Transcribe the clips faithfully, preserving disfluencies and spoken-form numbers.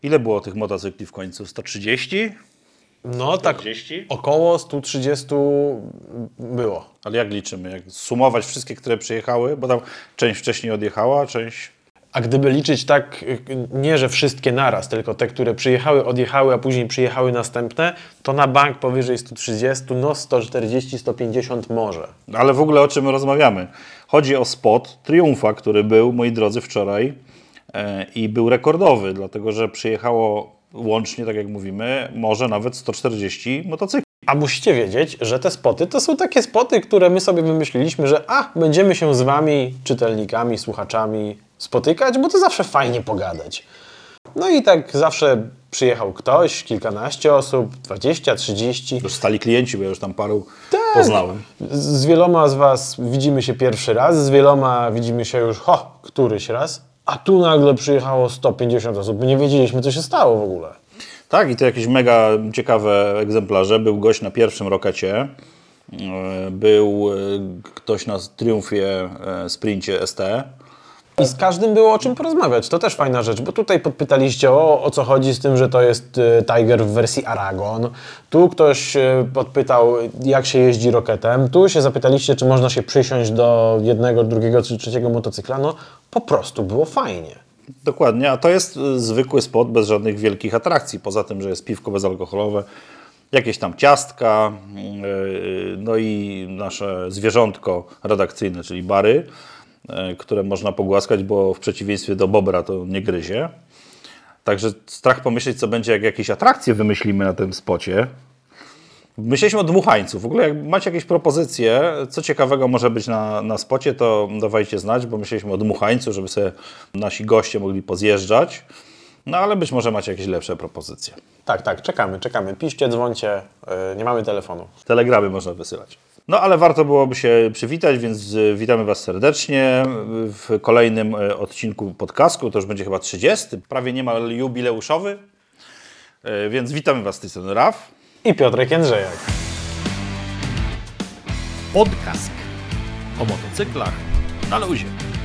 Ile było tych motocykli w końcu? sto trzydzieści? No czterdzieści? tak, około sto trzydzieści było. Ale jak liczymy? Jak sumować wszystkie, które przyjechały? Bo tam część wcześniej odjechała, część... A gdyby liczyć tak, nie że wszystkie naraz, tylko te, które przyjechały, odjechały, a później przyjechały następne, to na bank powyżej sto trzydzieści, no sto czterdzieści, sto pięćdziesiąt może. Ale w ogóle o czym rozmawiamy? Chodzi o spot Triumfa, który był, moi drodzy, wczoraj e, i był rekordowy, dlatego że przyjechało łącznie, tak jak mówimy, może nawet sto czterdzieści motocykli. A musicie wiedzieć, że te spoty to są takie spoty, które my sobie wymyśliliśmy, że a, będziemy się z wami, czytelnikami, słuchaczami spotykać, bo to zawsze fajnie pogadać. No i tak zawsze przyjechał ktoś, kilkanaście osób, dwadzieścia, trzydzieści. Już stali klienci, bo ja już tam paru Tak. poznałem. Z wieloma z was widzimy się pierwszy raz, z wieloma widzimy się już ho, któryś raz, a tu nagle przyjechało sto pięćdziesiąt osób. My nie wiedzieliśmy, co się stało w ogóle. Tak, i to jakieś mega ciekawe egzemplarze. Był gość na pierwszym Rokecie, był ktoś na Triumfie Sprincie S T. I z każdym było o czym porozmawiać. To też fajna rzecz, bo tutaj podpytaliście o, o co chodzi z tym, że to jest y, Tiger w wersji Aragon. Tu ktoś y, podpytał, jak się jeździ Roketem. Tu się zapytaliście, czy można się przysiąść do jednego, drugiego czy trzeciego motocykla. No po prostu było fajnie. Dokładnie, a to jest zwykły spot bez żadnych wielkich atrakcji, poza tym, że jest piwko bezalkoholowe, jakieś tam ciastka, yy, no i nasze zwierzątko redakcyjne, czyli Bary, yy, które można pogłaskać, bo w przeciwieństwie do Bobra to nie gryzie. Także strach pomyśleć, co będzie, jak jakieś atrakcje wymyślimy na tym spocie. Myśleliśmy o dmuchańcu. W ogóle jak macie jakieś propozycje, co ciekawego może być na, na spocie, to dawajcie znać, bo myśleliśmy o dmuchańcu, żeby sobie nasi goście mogli pozjeżdżać. No ale być może macie jakieś lepsze propozycje. Tak, tak, czekamy, czekamy. Piszcie, dzwońcie, yy, nie mamy telefonu. Telegramy można wysyłać. No ale warto byłoby się przywitać, więc witamy Was serdecznie w kolejnym odcinku podcastu. To już będzie chyba trzydziesty, prawie niemal jubileuszowy. Więc witamy Was z tej strony Raf. I Piotrek Jędrzejak. Podcast o motocyklach na luzie.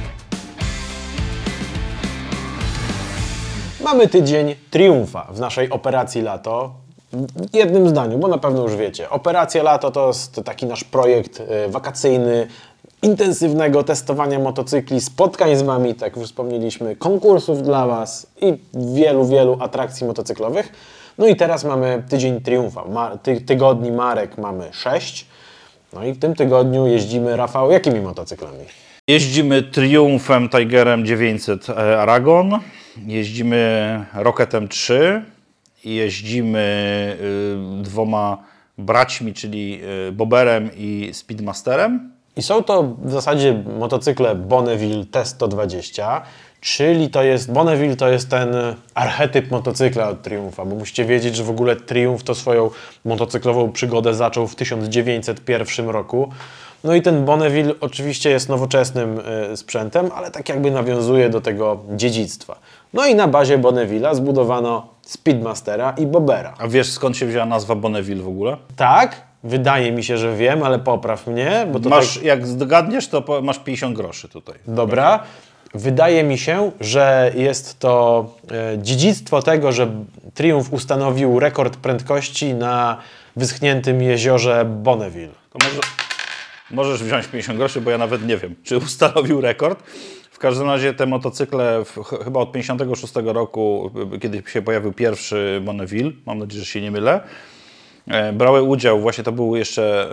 Mamy tydzień Triumfa w naszej Operacji Lato. W jednym zdaniu, bo na pewno już wiecie. Operacja Lato to jest taki nasz projekt wakacyjny, intensywnego testowania motocykli, spotkań z wami, tak jak już wspomnieliśmy, konkursów dla was i wielu, wielu atrakcji motocyklowych. No i teraz mamy tydzień Triumfa. Ma, ty, tygodni marek mamy sześć. No i w tym tygodniu jeździmy, Rafał, jakimi motocyklami? Jeździmy Triumfem Tigerem dziewięćset Aragon, jeździmy Roketem trzy, jeździmy y, dwoma braćmi, czyli y, Boberem i Speedmasterem. I są to w zasadzie motocykle Bonneville T sto dwadzieścia, czyli to jest, Bonneville to jest ten archetyp motocykla od Triumfa, bo musicie wiedzieć, że w ogóle Triumph to swoją motocyklową przygodę zaczął w tysiąc dziewięćset pierwszym roku. No i ten Bonneville oczywiście jest nowoczesnym y, sprzętem, ale tak jakby nawiązuje do tego dziedzictwa. No i na bazie Bonneville'a zbudowano Speedmastera i Bobera. A wiesz, skąd się wzięła nazwa Bonneville w ogóle? Tak, wydaje mi się, że wiem, ale popraw mnie. Bo to Masz, tak... jak zgadniesz, to po, masz pięćdziesiąt groszy tutaj. Dobra. Wydaje mi się, że jest to e, dziedzictwo tego, że Triumph ustanowił rekord prędkości na wyschniętym jeziorze Bonneville. To może, możesz wziąć pięćdziesiąt groszy, bo ja nawet nie wiem, czy ustanowił rekord. W każdym razie te motocykle w, chyba od pięćdziesiątego szóstego roku, kiedy się pojawił pierwszy Bonneville, mam nadzieję, że się nie mylę, brały udział, właśnie to był jeszcze,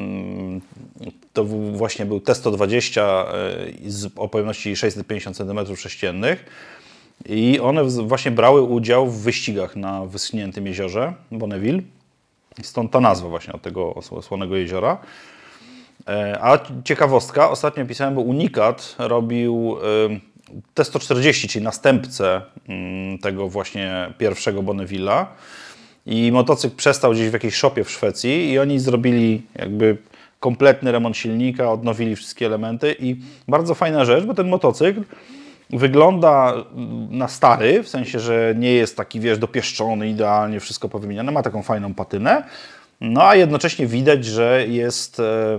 to właśnie był T sto dwadzieścia o pojemności sześćset pięćdziesiąt centymetrów sześciennych i one właśnie brały udział w wyścigach na wyschniętym jeziorze Bonneville. Stąd ta nazwa właśnie od tego słonego jeziora. A ciekawostka, ostatnio pisałem, bo Unikat robił T sto czterdzieści, czyli następcę tego właśnie pierwszego Bonneville'a. I motocykl przestał gdzieś w jakiejś szopie w Szwecji i oni zrobili jakby kompletny remont silnika, odnowili wszystkie elementy i bardzo fajna rzecz, bo ten motocykl wygląda na stary, w sensie, że nie jest taki, wiesz, dopieszczony, idealnie wszystko powymieniane, ma taką fajną patynę, no a jednocześnie widać, że jest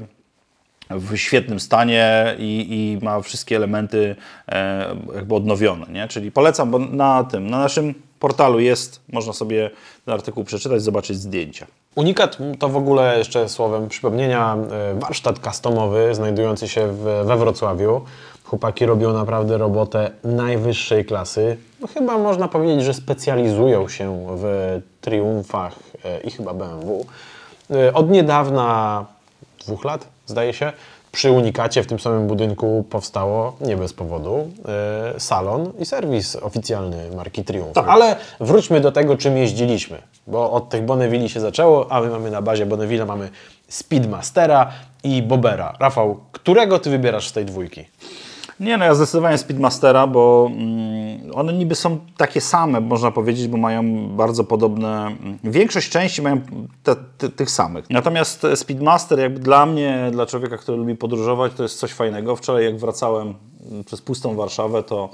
w świetnym stanie i, i ma wszystkie elementy jakby odnowione, nie? Czyli polecam, bo na tym, na naszym portalu jest, można sobie ten artykuł przeczytać, zobaczyć zdjęcia. Unikat to w ogóle, jeszcze słowem przypomnienia, warsztat customowy znajdujący się w, we Wrocławiu. Chłopaki robią naprawdę robotę najwyższej klasy. No, chyba można powiedzieć, że specjalizują się w Triumfach i chyba B M W. Od niedawna, dwóch lat zdaje się, przy Unikacie w tym samym budynku powstało, nie bez powodu, yy, salon i serwis oficjalny marki Triumph. Tak. Ale wróćmy do tego, czym jeździliśmy, bo od tych Bonneville się zaczęło, a my mamy na bazie Bonneville'a mamy Speedmastera i Bobera. Rafał, którego ty wybierasz z tej dwójki? Nie, no ja zdecydowanie Speedmastera, bo mm, one niby są takie same, można powiedzieć, bo mają bardzo podobne, większość części mają te, te, tych samych. Natomiast Speedmaster jakby dla mnie, dla człowieka, który lubi podróżować, to jest coś fajnego. Wczoraj jak wracałem przez pustą Warszawę, to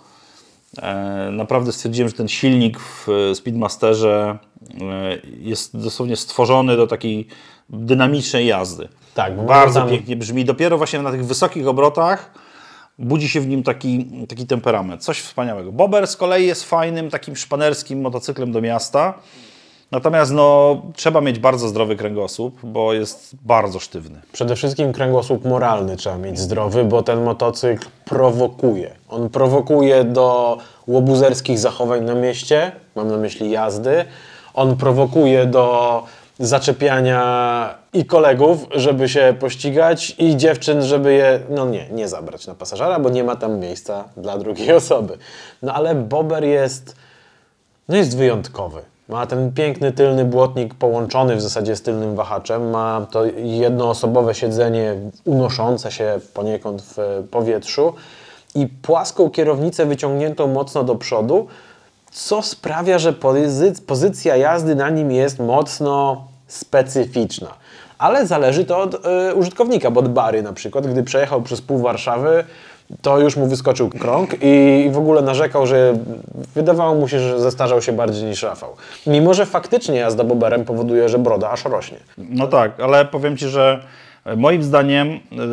e, naprawdę stwierdziłem, że ten silnik w Speedmasterze e, jest dosłownie stworzony do takiej dynamicznej jazdy. Tak, bo bardzo tam... pięknie brzmi. Dopiero właśnie na tych wysokich obrotach budzi się w nim taki, taki temperament. Coś wspaniałego. Bober z kolei jest fajnym, takim szpanerskim motocyklem do miasta. Natomiast no, trzeba mieć bardzo zdrowy kręgosłup, bo jest bardzo sztywny. Przede wszystkim kręgosłup moralny trzeba mieć zdrowy, bo ten motocykl prowokuje. On prowokuje do łobuzerskich zachowań na mieście, mam na myśli jazdy. On prowokuje do zaczepiania i kolegów, żeby się pościgać, i dziewczyn, żeby je, no nie, nie zabrać na pasażera, bo nie ma tam miejsca dla drugiej osoby. No ale Bober jest, no jest wyjątkowy. Ma ten piękny tylny błotnik połączony w zasadzie z tylnym wahaczem, ma to jednoosobowe siedzenie unoszące się poniekąd w powietrzu i płaską kierownicę wyciągniętą mocno do przodu, co sprawia, że pozy- pozycja jazdy na nim jest mocno specyficzna. Ale zależy to od y, użytkownika, bo od Bary na przykład, gdy przejechał przez pół Warszawy, to już mu wyskoczył krąg i w ogóle narzekał, że wydawało mu się, że zestarzał się bardziej niż Rafał. Mimo że faktycznie jazda Boberem powoduje, że broda aż rośnie. No tak, ale powiem Ci, że moim zdaniem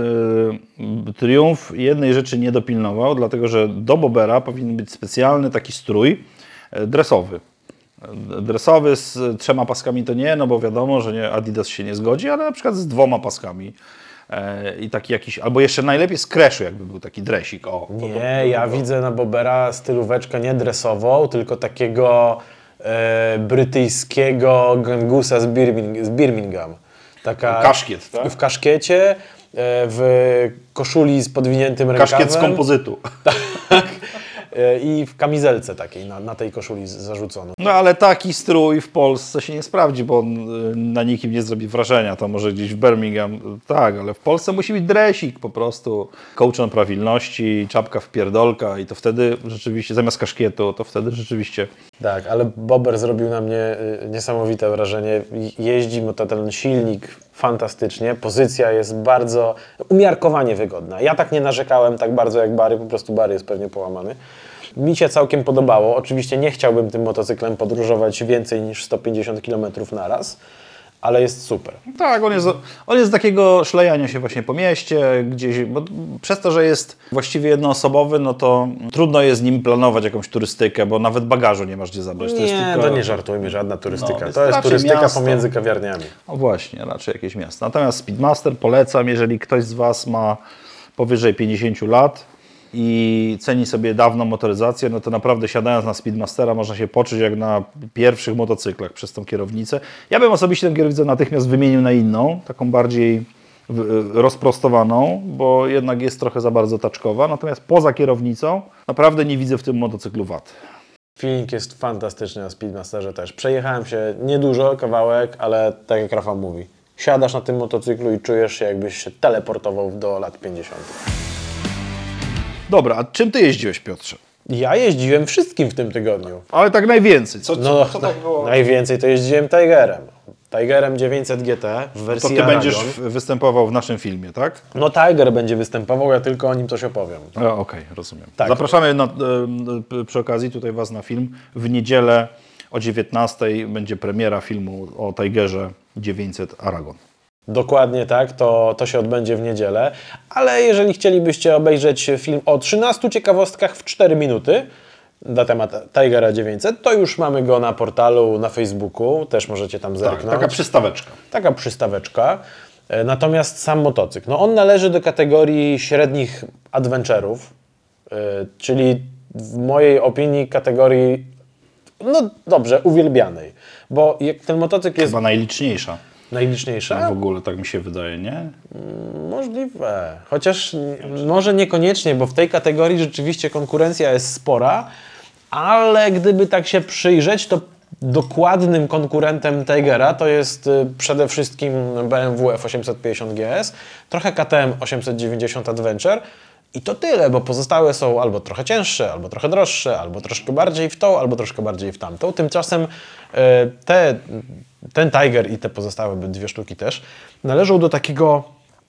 yy, Triumph jednej rzeczy nie dopilnował, dlatego że do Bobera powinien być specjalny taki strój yy, dresowy. Dresowy z trzema paskami to nie, no bo wiadomo, że nie, Adidas się nie zgodzi, ale na przykład z dwoma paskami. I taki jakiś, albo jeszcze najlepiej z Creshu, jakby był taki dresik. O, Nie, ja widzę na Bobera stylóweczkę nie dresową, tylko takiego e, brytyjskiego gangusa z, Birming- z Birmingham. Taka Kaszkiet, tak? W kaszkiecie, e, w koszuli z podwiniętym rękawem. Kaszkiet z kompozytu. I w kamizelce takiej na, na tej koszuli zarzucono. No ale taki strój w Polsce się nie sprawdzi, bo on na nikim nie zrobi wrażenia. To może gdzieś w Birmingham, tak, ale w Polsce musi być dresik po prostu. Kołczan prawilności, czapka wpierdolka i to wtedy rzeczywiście, zamiast kaszkietu, to wtedy rzeczywiście... Tak, ale Bober zrobił na mnie niesamowite wrażenie. Jeździ mu to ten silnik fantastycznie, pozycja jest bardzo umiarkowanie wygodna. Ja tak nie narzekałem tak bardzo jak Bary, po prostu Bary jest pewnie połamany. Mi się całkiem podobało. Oczywiście nie chciałbym tym motocyklem podróżować więcej niż sto pięćdziesiąt kilometrów na raz, ale jest super. Tak, on jest, on jest z takiego szlejania się właśnie po mieście, gdzieś, bo przez to, że jest właściwie jednoosobowy, no to trudno jest z nim planować jakąś turystykę, bo nawet bagażu nie masz gdzie zabrać. Nie, to, jest tylko... to nie żartujmy, żadna turystyka. No, jest to jest raczej turystyka miasto. pomiędzy kawiarniami. No właśnie, raczej jakieś miasto. Natomiast Speedmaster polecam, jeżeli ktoś z Was ma powyżej pięćdziesiąt lat i ceni sobie dawną motoryzację, no to naprawdę siadając na Speedmastera można się poczuć jak na pierwszych motocyklach przez tą kierownicę. Ja bym osobiście tę kierownicę natychmiast wymienił na inną, taką bardziej rozprostowaną, bo jednak jest trochę za bardzo taczkowa. Natomiast poza kierownicą naprawdę nie widzę w tym motocyklu wad. Feeling jest fantastyczny na Speedmasterze też. Przejechałem się niedużo, kawałek, ale tak jak Rafał mówi, siadasz na tym motocyklu i czujesz się, jakbyś się teleportował do lat pięćdziesiątych. Dobra, a czym Ty jeździłeś, Piotrze? Ja jeździłem wszystkim w tym tygodniu. Ale tak najwięcej. Co, co, No, co tak było? najwięcej to jeździłem Tigerem. Tigerem dziewięćset G T w To wersji Ty Aragon. będziesz występował w naszym filmie, tak? No Tiger będzie występował, ja tylko o nim coś opowiem. Okej, okay, rozumiem. Tak. Zapraszamy na, e, przy okazji tutaj Was na film. W niedzielę o dziewiętnastej będzie premiera filmu o Tigerze dziewięćset Aragon. Dokładnie tak, to, to się odbędzie w niedzielę, ale jeżeli chcielibyście obejrzeć film o trzynastu ciekawostkach w cztery minuty, na temat Tigera dziewięćset, to już mamy go na portalu, na Facebooku, też możecie tam Tak, zerknąć. taka przystaweczka. Taka przystaweczka. E, Natomiast sam motocykl, no on należy do kategorii średnich adventure'ów, e, czyli w mojej opinii kategorii, no dobrze, uwielbianej, bo jak ten motocykl jest Chyba najliczniejsza. najliczniejsza, W ogóle tak mi się wydaje, nie? możliwe, chociaż n- może niekoniecznie, bo w tej kategorii rzeczywiście konkurencja jest spora, ale gdyby tak się przyjrzeć, to dokładnym konkurentem Tigera to jest y, przede wszystkim B M W F osiemset pięćdziesiąt G S, trochę K T M osiemset dziewięćdziesiąt Adventure i to tyle, bo pozostałe są albo trochę cięższe, albo trochę droższe, albo troszkę bardziej w tą, albo troszkę bardziej w tamtą. Tymczasem y, te, ten Tiger i te pozostałe dwie sztuki też należą do takiego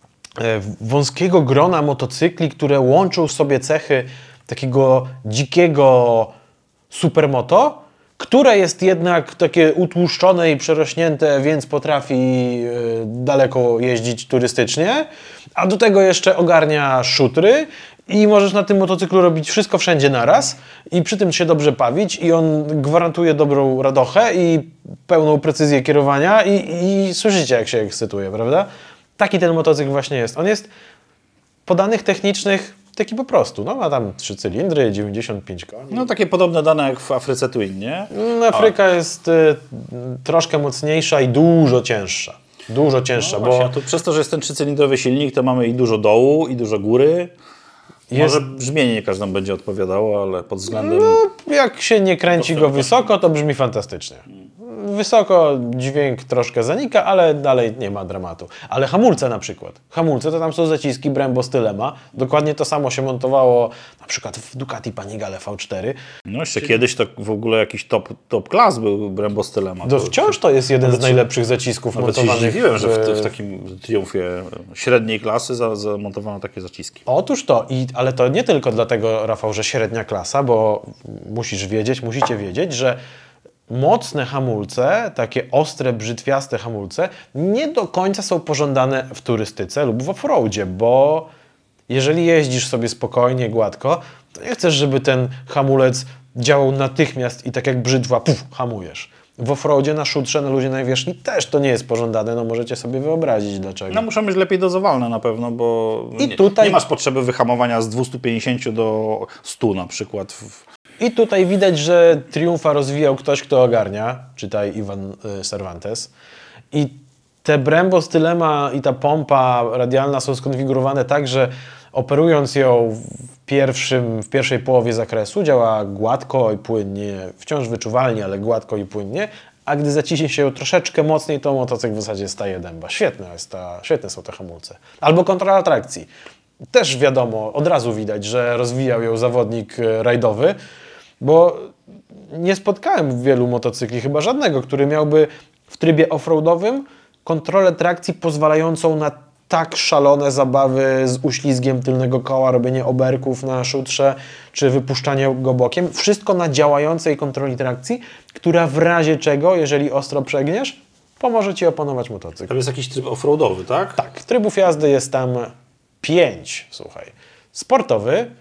e, wąskiego grona motocykli, które łączą w sobie cechy takiego dzikiego supermoto, które jest jednak takie utłuszczone i przerośnięte, więc potrafi e, daleko jeździć turystycznie, a do tego jeszcze ogarnia szutry i możesz na tym motocyklu robić wszystko wszędzie naraz i przy tym się dobrze bawić i on gwarantuje dobrą radochę i pełną precyzję kierowania i, i słyszycie, jak się ekscytuje, prawda? Taki ten motocykl właśnie jest. On jest po danych technicznych taki po prostu, no ma tam trzy cylindry, dziewięćdziesiąt pięć koni. No takie podobne dane jak w Afryce Twin, nie? No, Afryka jest y, troszkę mocniejsza i dużo cięższa. Dużo cięższa, No bo właśnie, a tu przez to, że jest ten trzycylindrowy silnik, to mamy i dużo dołu, i dużo góry. Jest- Może brzmienie nie każdemu będzie odpowiadało, ale pod względem... no, jak się nie kręci go wysoko, to brzmi fantastycznie. Wysoko dźwięk troszkę zanika, ale dalej nie ma dramatu. Ale hamulce na przykład. Hamulce to tam są zaciski Brembo Stylema. Dokładnie to samo się montowało na przykład w Ducati Panigale V cztery. No jeszcze kiedyś to w ogóle jakiś top, top class był Brembo Stylema. To wciąż to jest jeden z Nawet się- najlepszych zacisków Nawet się montowanych. zdziwiłem, że w, w- w takim triumfie średniej klasy za- zamontowano takie zaciski. Otóż to, i, ale to nie tylko dlatego, Rafał, że średnia klasa, bo musisz wiedzieć, musicie wiedzieć, że mocne hamulce, takie ostre, brzytwiaste hamulce, nie do końca są pożądane w turystyce lub w offroadzie, bo jeżeli jeździsz sobie spokojnie, gładko, to nie chcesz, żeby ten hamulec działał natychmiast i tak jak brzytwa, puf, hamujesz. W offroadzie, na szutrze, na luzie najwierzchni też to nie jest pożądane, no możecie sobie wyobrazić dlaczego. No muszą być lepiej dozowalne na pewno, bo I nie, tutaj- nie masz potrzeby wyhamowania z dwieście pięćdziesiąt do stu na przykład. W, I tutaj widać, że Triumfa rozwijał ktoś, kto ogarnia, czytaj Iwan y, Cervantes. I te Brembo Stylema i ta pompa radialna są skonfigurowane tak, że operując ją w, pierwszym, w pierwszej połowie zakresu działa gładko i płynnie, wciąż wyczuwalnie, ale gładko i płynnie, a gdy zaciśnie się ją troszeczkę mocniej, to motocykl w zasadzie staje dęba. Świetna jest ta, świetne są te hamulce. Albo kontrola trakcji. Też wiadomo, od razu widać, że rozwijał ją zawodnik e, rajdowy, bo nie spotkałem wielu motocykli, chyba żadnego, który miałby w trybie offroadowym kontrolę trakcji pozwalającą na tak szalone zabawy z uślizgiem tylnego koła, robienie oberków na szutrze, czy wypuszczanie go bokiem. Wszystko na działającej kontroli trakcji, która w razie czego, jeżeli ostro przegniesz, pomoże Ci opanować motocykl. to jest jakiś tryb offroadowy, tak? Tak, trybów jazdy jest tam pięć, słuchaj. Sportowy,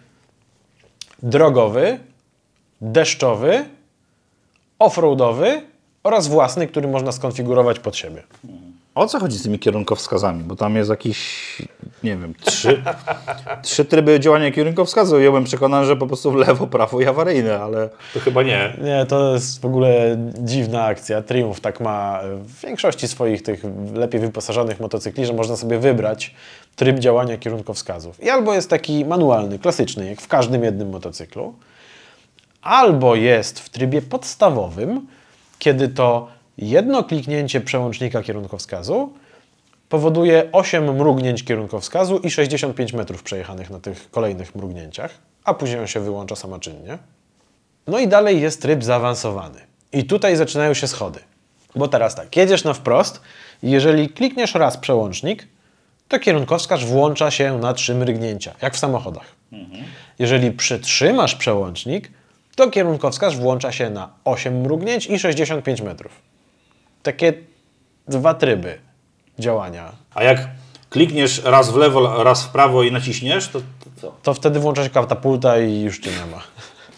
drogowy, deszczowy, offroadowy oraz własny, który można skonfigurować pod siebie. O co chodzi z tymi kierunkowskazami? Bo tam jest jakiś, nie wiem, trzy, trzy tryby działania kierunkowskazu. Ja byłem przekonany, że po prostu w lewo, prawo i awaryjne, ale to chyba nie. Nie, to jest w ogóle dziwna akcja. Triumph tak ma w większości swoich tych lepiej wyposażonych motocykli, że można sobie wybrać tryb działania kierunkowskazów. I albo jest taki manualny, klasyczny, jak w każdym jednym motocyklu, albo jest w trybie podstawowym, kiedy to jedno kliknięcie przełącznika kierunkowskazu powoduje osiem mrugnięć kierunkowskazu i sześćdziesiąt pięć metrów przejechanych na tych kolejnych mrugnięciach, a później on się wyłącza samoczynnie. No i dalej jest tryb zaawansowany. I tutaj zaczynają się schody. Bo teraz tak, jedziesz na wprost i jeżeli klikniesz raz przełącznik, to kierunkowskaz włącza się na trzy mrygnięcia, jak w samochodach. Jeżeli przytrzymasz przełącznik, to kierunkowskaz włącza się na osiem mrugnięć i sześćdziesiąt pięć metrów. Takie dwa tryby działania. A jak klikniesz raz w lewo, raz w prawo i naciśniesz, to, to co? To wtedy włącza się katapulta i już cię nie ma.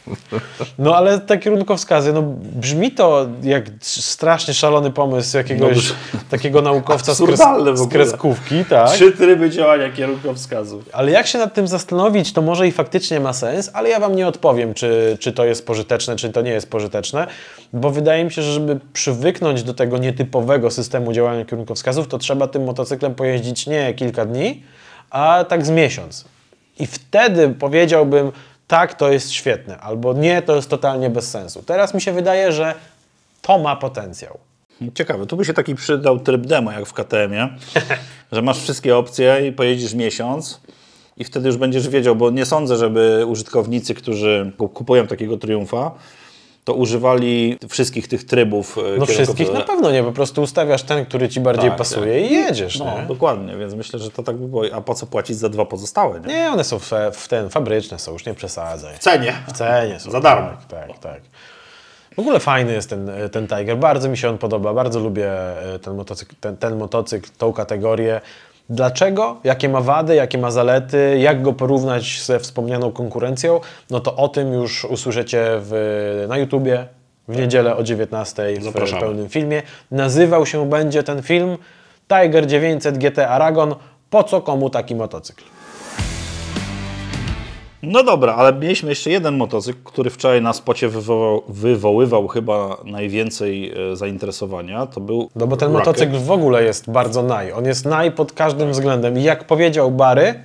No ale te kierunkowskazy, no brzmi to jak strasznie szalony pomysł jakiegoś No, takiego naukowca z, kres, absurdalne w z ogóle. kreskówki, tak? Trzy tryby działania kierunkowskazów. Ale jak się nad tym zastanowić, to może i faktycznie ma sens, ale ja Wam nie odpowiem, czy, czy to jest pożyteczne, czy to nie jest pożyteczne, bo wydaje mi się, że żeby przywyknąć do tego nietypowego systemu działania kierunkowskazów, to trzeba tym motocyklem pojeździć nie kilka dni, a tak z miesiąc. I wtedy powiedziałbym, tak, to jest świetne, albo nie, to jest totalnie bez sensu. Teraz mi się wydaje, że to ma potencjał. Ciekawe, tu by się taki przydał tryb demo, jak w K T M-ie, że masz wszystkie opcje i pojedziesz miesiąc i wtedy już będziesz wiedział, bo nie sądzę, żeby użytkownicy, którzy kupują takiego Triumfa, to używali wszystkich tych trybów. No wszystkich na pewno nie, po prostu ustawiasz ten, który Ci bardziej Tak, pasuje tak. i jedziesz, No, nie? dokładnie, więc myślę, że to tak by było. A po co płacić za dwa pozostałe, nie? Nie, one są w, w ten, fabryczne są, już nie przesadzaj. W cenie. W cenie są. Za darmo. Tak, tak, tak. W ogóle fajny jest ten, ten Tiger, bardzo mi się on podoba, bardzo lubię ten motocykl, ten, ten motocykl, tą kategorię. Dlaczego? Jakie ma wady, jakie ma zalety, jak go porównać ze wspomnianą konkurencją, no to o tym już usłyszycie w, na YouTubie w niedzielę o dziewiętnastej w Zapraszamy. pełnym filmie. Nazywał się będzie ten film Tiger dziewięćset G T Aragon. Po co komu taki motocykl? No dobra, ale mieliśmy jeszcze jeden motocykl, który wczoraj na spocie wywołał, wywoływał chyba najwięcej e, zainteresowania. To był No bo ten Rocket. motocykl w ogóle jest bardzo naj. On jest naj pod każdym względem. I jak powiedział Bary,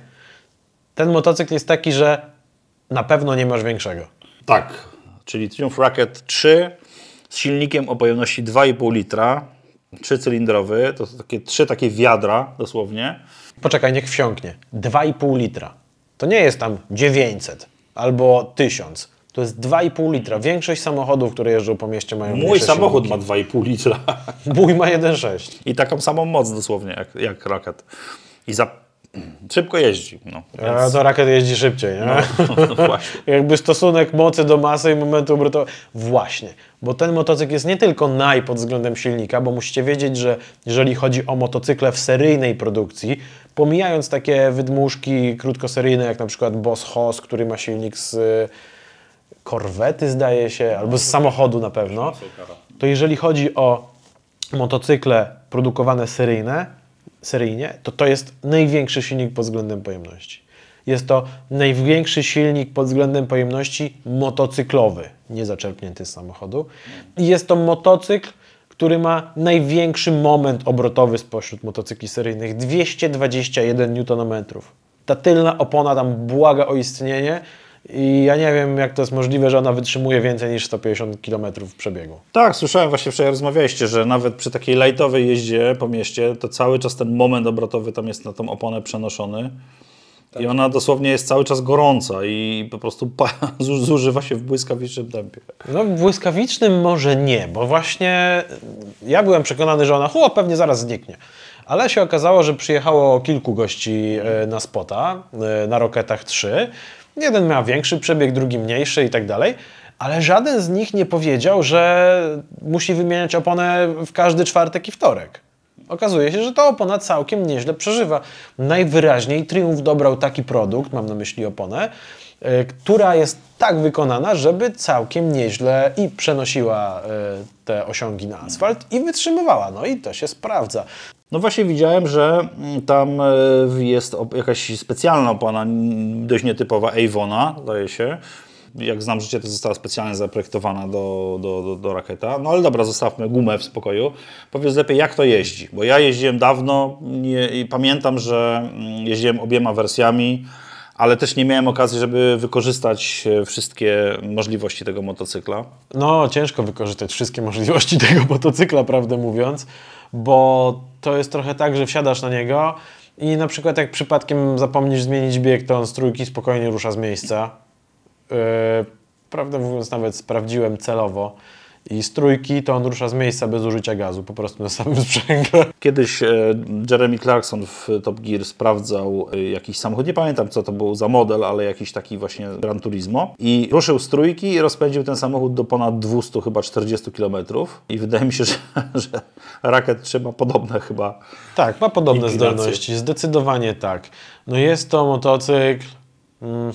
ten motocykl jest taki, że na pewno nie masz większego. Tak, czyli Triumph Rocket trzy z silnikiem o pojemności dwa i pół litra, trzycylindrowy, to są takie trzy takie wiadra dosłownie. Poczekaj, niech wsiąknie. dwa i pół litra. To nie jest tam dziewięćset albo tysiąc. To jest dwa i pół litra. Większość samochodów, które jeżdżą po mieście, mają Mój mniejsze samochód ma silniki. dwa i pół litra Mój ma jeden przecinek sześć. i taką samą moc dosłownie jak, jak Rocket. I za... szybko jeździ. No, A więc... to Rocket jeździ szybciej, nie? no, no właśnie. Jakby stosunek mocy do masy i momentu obrotowego. Właśnie, bo ten motocykl jest nie tylko naj pod względem silnika, bo musicie wiedzieć, że jeżeli chodzi o motocykle w seryjnej produkcji, pomijając takie wydmuszki krótkoseryjne, jak na przykład Boss Hoss, który ma silnik z y, korwety, zdaje się, albo z samochodu na pewno, to jeżeli chodzi o motocykle produkowane seryjne, seryjnie, to to jest największy silnik pod względem pojemności. Jest to największy silnik pod względem pojemności motocyklowy, nie zaczerpnięty z samochodu. I jest to motocykl, który ma największy moment obrotowy spośród motocykli seryjnych, dwieście dwadzieścia jeden niutonometrów. Ta tylna opona tam błaga o istnienie i ja nie wiem, jak to jest możliwe, że ona wytrzymuje więcej niż sto pięćdziesiąt kilometrów przebiegu. Tak, słyszałem, właśnie wczoraj rozmawialiście, że nawet przy takiej lightowej jeździe po mieście, to cały czas ten moment obrotowy tam jest na tą oponę przenoszony. I ona dosłownie jest cały czas gorąca i po prostu pa- zużywa się w błyskawicznym tempie. No w błyskawicznym może nie, bo właśnie ja byłem przekonany, że ona hu, pewnie zaraz zniknie. Ale się okazało, że przyjechało kilku gości e, na spota, e, na Rocketach trzy. Jeden miał większy przebieg, drugi mniejszy i tak dalej. Ale żaden z nich nie powiedział, że musi wymieniać oponę w każdy czwartek i wtorek. Okazuje się, że ta opona całkiem nieźle przeżywa. Najwyraźniej Triumph dobrał taki produkt, mam na myśli oponę, y, która jest tak wykonana, żeby całkiem nieźle i przenosiła y, te osiągi na asfalt i wytrzymywała. No i to się sprawdza. No właśnie widziałem, że mm, tam e, jest op- jakaś specjalna opona, n- dość nietypowa, Avona, zdaje się. Jak znam życie, to została specjalnie zaprojektowana do, do, do, do Rocketa. No ale dobra, zostawmy gumę w spokoju. Powiedz lepiej, jak to jeździ, bo ja jeździłem dawno nie, i pamiętam, że mm, jeździłem obiema wersjami, ale też nie miałem okazji, żeby wykorzystać e, wszystkie możliwości tego motocykla. No, ciężko wykorzystać wszystkie możliwości tego motocykla, prawdę mówiąc, bo to jest trochę tak, że wsiadasz na niego i na przykład jak przypadkiem zapomnisz zmienić bieg, to on z trójki spokojnie rusza z miejsca. Yy, prawdę mówiąc, nawet sprawdziłem celowo i z trójki to on rusza z miejsca bez użycia gazu, po prostu na samym sprzęgle. Kiedyś e, Jeremy Clarkson w Top Gear sprawdzał e, jakiś samochód, nie pamiętam co to był za model, ale jakiś taki właśnie Gran Turismo i ruszył z trójki i rozpędził ten samochód do ponad dwieście, chyba czterdzieści kilometrów i wydaje mi się, że, że Rocket trzy ma podobne chyba. Tak, ma podobne Inklinacji. zdolności, zdecydowanie tak. No jest to motocykl... Mm,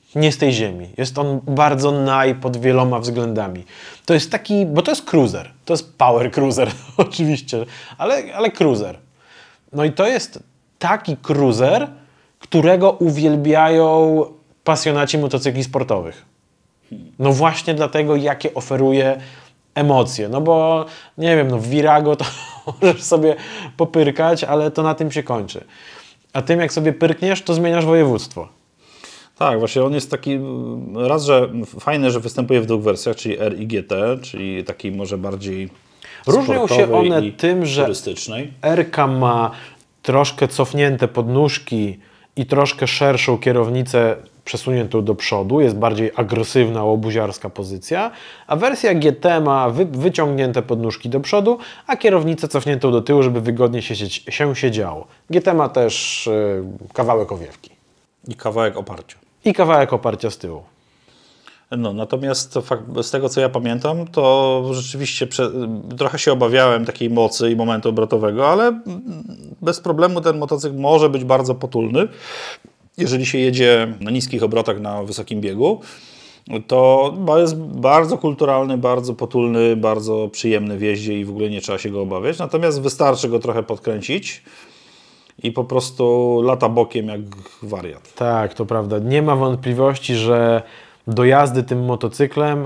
nie z tej ziemi. Jest on bardzo naj pod wieloma względami. To jest taki, bo to jest cruiser. To jest power cruiser oczywiście, ale, ale cruiser. No i to jest taki cruiser, którego uwielbiają pasjonaci motocykli sportowych. No właśnie dlatego, jakie oferuje emocje. No bo, nie wiem, no w Virago to możesz sobie popyrkać, ale to na tym się kończy. A tym, jak sobie pyrkniesz, to zmieniasz województwo. Tak, właśnie on jest taki, raz, że fajny, że występuje w dwóch wersjach, czyli R i G T, czyli taki może bardziej Różnią się sportowej one i tym, że turystycznej. R-ka ma troszkę cofnięte podnóżki i troszkę szerszą kierownicę przesuniętą do przodu, jest bardziej agresywna, łobuziarska pozycja, a wersja G T ma wy, wyciągnięte podnóżki do przodu, a kierownicę cofniętą do tyłu, żeby wygodnie się, się siedziało. G T ma też y, kawałek owiewki. I kawałek oparcia. I kawałek oparcia z tyłu. No, natomiast to fakt, z tego, co ja pamiętam, to rzeczywiście prze, trochę się obawiałem takiej mocy i momentu obrotowego, ale bez problemu ten motocykl może być bardzo potulny. Jeżeli się jedzie na niskich obrotach, na wysokim biegu, to jest bardzo kulturalny, bardzo potulny, bardzo przyjemny w jeździe i w ogóle nie trzeba się go obawiać. Natomiast wystarczy go trochę podkręcić i po prostu lata bokiem jak wariat. Tak, to prawda. Nie ma wątpliwości, że do jazdy tym motocyklem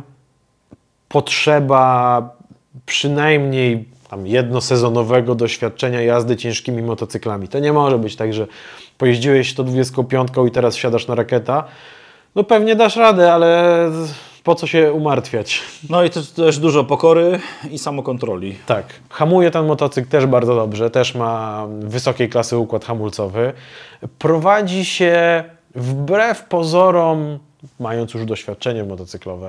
potrzeba przynajmniej tam jednosezonowego doświadczenia jazdy ciężkimi motocyklami. To nie może być tak, że pojeździłeś sto dwudziestką piątką i teraz wsiadasz na raketa. No pewnie dasz radę, ale po co się umartwiać? No i też, też dużo pokory i samokontroli. Tak. Hamuje ten motocykl też bardzo dobrze, też ma wysokiej klasy układ hamulcowy. Prowadzi się wbrew pozorom, mając już doświadczenie motocyklowe,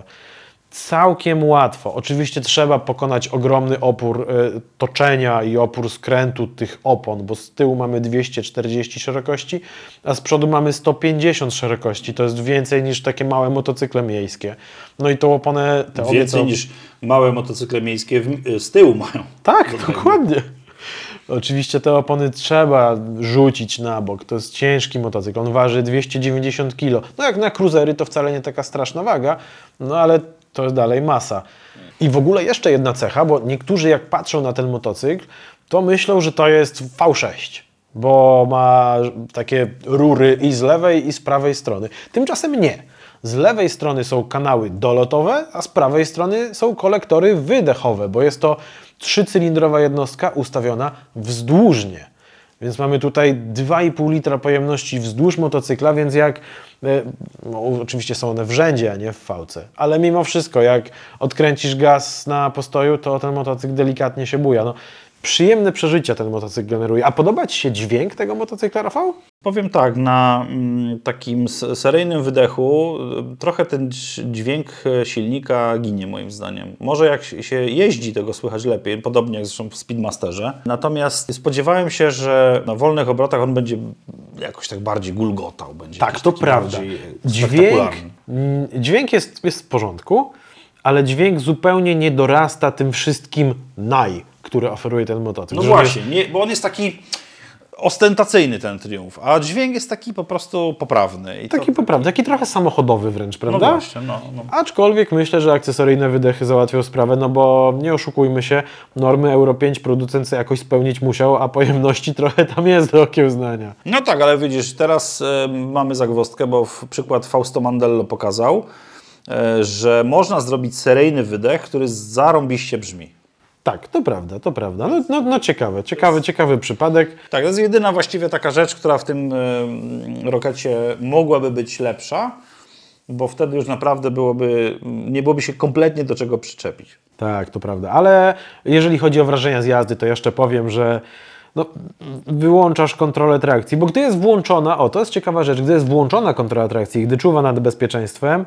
całkiem łatwo. Oczywiście trzeba pokonać ogromny opór y, toczenia i opór skrętu tych opon, bo z tyłu mamy dwieście czterdzieści szerokości, a z przodu mamy sto pięćdziesiąt szerokości. To jest więcej niż takie małe motocykle miejskie. No i tą oponę... Te Więcej obie, niż małe motocykle miejskie w, z tyłu mają. Tak, dokładnie. Oczywiście te opony trzeba rzucić na bok. To jest ciężki motocykl. On waży dwieście dziewięćdziesiąt kilo. No jak na cruisery to wcale nie taka straszna waga, no ale to jest dalej masa. I w ogóle jeszcze jedna cecha, bo niektórzy jak patrzą na ten motocykl, to myślą, że to jest V sześć, bo ma takie rury i z lewej i z prawej strony. Tymczasem nie. Z lewej strony są kanały dolotowe, a z prawej strony są kolektory wydechowe, bo jest to trzycylindrowa jednostka ustawiona wzdłużnie. Więc mamy tutaj dwa i pół litra pojemności wzdłuż motocykla, więc jak, no, oczywiście są one w rzędzie, a nie w fałce, ale mimo wszystko, jak odkręcisz gaz na postoju, to ten motocykl delikatnie się buja. No, przyjemne przeżycia ten motocykl generuje. A podoba Ci się dźwięk tego motocykla, Rafał? Powiem tak, na mm, takim seryjnym wydechu y, trochę ten dźwięk silnika ginie moim zdaniem. Może jak się jeździ, tego słychać lepiej, podobnie jak zresztą w Speedmasterze. Natomiast spodziewałem się, że na wolnych obrotach on będzie jakoś tak bardziej gulgotał. Będzie Tak, to prawda. Dźwięk, mm, dźwięk jest, jest w porządku, ale dźwięk zupełnie nie dorasta tym wszystkim naj, które oferuje ten motocykl. No Żeby... właśnie, nie, bo on jest taki ostentacyjny ten Triumph, a dźwięk jest taki po prostu poprawny. I Taki to... poprawny, taki trochę samochodowy wręcz, No prawda? właśnie, no, no. Aczkolwiek myślę, że akcesoryjne wydechy załatwią sprawę, no bo nie oszukujmy się, normy Euro pięć producent sobie jakoś spełnić musiał, a pojemności trochę tam jest do okiełznania. No tak, ale widzisz, teraz y, mamy zagwozdkę, bo w przykład Fausto Mandello pokazał, y, że można zrobić seryjny wydech, który zarąbiście brzmi. Tak, to prawda, to prawda. No, no, no ciekawe, ciekawy, ciekawy przypadek. Tak, to jest jedyna właściwie taka rzecz, która w tym y, Rocketie mogłaby być lepsza, bo wtedy już naprawdę byłoby, nie byłoby się kompletnie do czego przyczepić. Tak, to prawda, ale jeżeli chodzi o wrażenia z jazdy, to jeszcze powiem, że no, wyłączasz kontrolę trakcji, bo gdy jest włączona, o to jest ciekawa rzecz, gdy jest włączona kontrola trakcji, gdy czuwa nad bezpieczeństwem,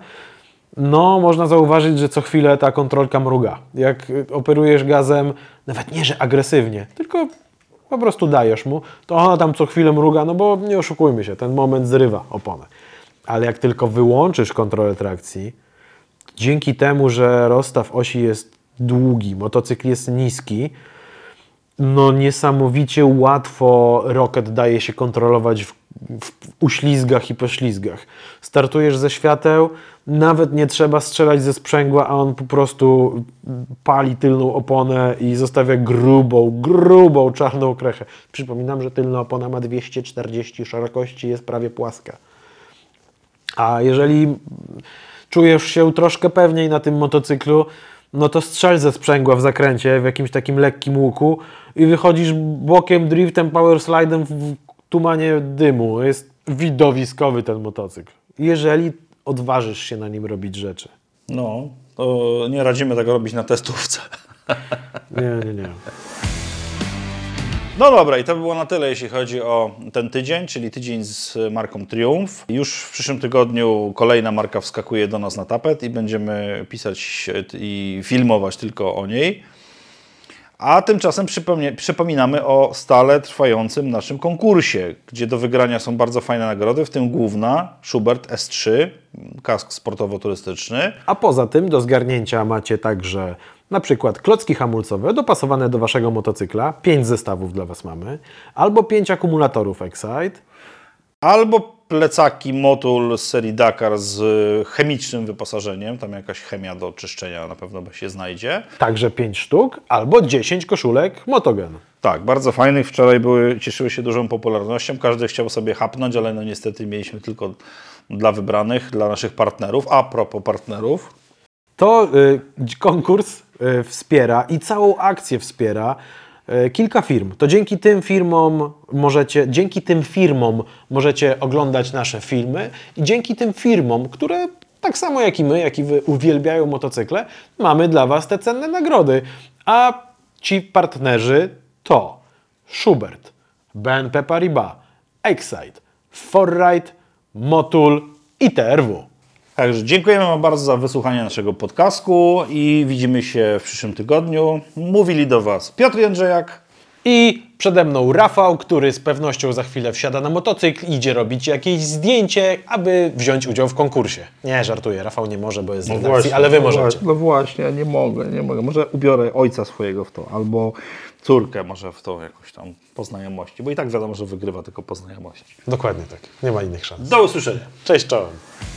no można zauważyć, że co chwilę ta kontrolka mruga. Jak operujesz gazem, nawet nie, że agresywnie, tylko po prostu dajesz mu, to ona tam co chwilę mruga, no bo nie oszukujmy się, ten moment zrywa oponę. Ale jak tylko wyłączysz kontrolę trakcji, dzięki temu, że rozstaw osi jest długi, motocykl jest niski, no niesamowicie łatwo Rocket daje się kontrolować w w uślizgach i poślizgach. Startujesz ze świateł, nawet nie trzeba strzelać ze sprzęgła, a on po prostu pali tylną oponę i zostawia grubą, grubą czarną krechę. Przypominam, że tylna opona ma dwieście czterdzieści szerokości, jest prawie płaska. A jeżeli czujesz się troszkę pewniej na tym motocyklu, no to strzel ze sprzęgła w zakręcie, w jakimś takim lekkim łuku i wychodzisz bokiem, driftem, powerslidem w tumanie dymu. Jest widowiskowy ten motocykl. Jeżeli odważysz się na nim robić rzeczy. No, to nie radzimy tego robić na testówce. Nie, nie, nie. No dobra, i to by było na tyle, jeśli chodzi o ten tydzień, czyli tydzień z marką Triumph. Już w przyszłym tygodniu kolejna marka wskakuje do nas na tapet i będziemy pisać i filmować tylko o niej. A tymczasem przypomnie, przypominamy o stale trwającym naszym konkursie, gdzie do wygrania są bardzo fajne nagrody, w tym główna Schubert S trzy, kask sportowo-turystyczny. A poza tym do zgarnięcia macie także na przykład klocki hamulcowe dopasowane do Waszego motocykla, pięć zestawów dla Was mamy, albo pięć akumulatorów Excite, Albo plecaki Motul z serii Dakar z chemicznym wyposażeniem, tam jakaś chemia do czyszczenia na pewno się znajdzie. także pięć sztuk, albo dziesięć koszulek Motogen. Tak, bardzo fajnych. Wczoraj były, cieszyły się dużą popularnością. Każdy chciał sobie chapnąć, ale no niestety mieliśmy tylko dla wybranych, dla naszych partnerów. A propos partnerów. To y, konkurs y, wspiera i całą akcję wspiera y, kilka firm. To dzięki tym firmom możecie, dzięki tym firmom możecie oglądać nasze filmy i dzięki tym firmom, które tak samo jak i my, jak i wy uwielbiają motocykle, mamy dla Was te cenne nagrody. A ci partnerzy to Schubert, B N P Paribas, Excite, Forride, Motul i T R W. Także dziękujemy Wam bardzo za wysłuchanie naszego podcastu i widzimy się w przyszłym tygodniu. Mówili do Was Piotr Jędrzejak I przede mną Rafał, który z pewnością za chwilę wsiada na motocykl, idzie robić jakieś zdjęcie, aby wziąć udział w konkursie. Nie, żartuję, Rafał nie może, bo jest z redakcji, ale Wy no możecie. Właśnie, no właśnie, ja nie mogę, nie mogę. Może ubiorę ojca swojego w to, albo córkę może w to jakąś tam po znajomości, bo i tak wiadomo, że wygrywa tylko po znajomości. Dokładnie tak, nie ma innych szans. Do usłyszenia. Cześć, czołem.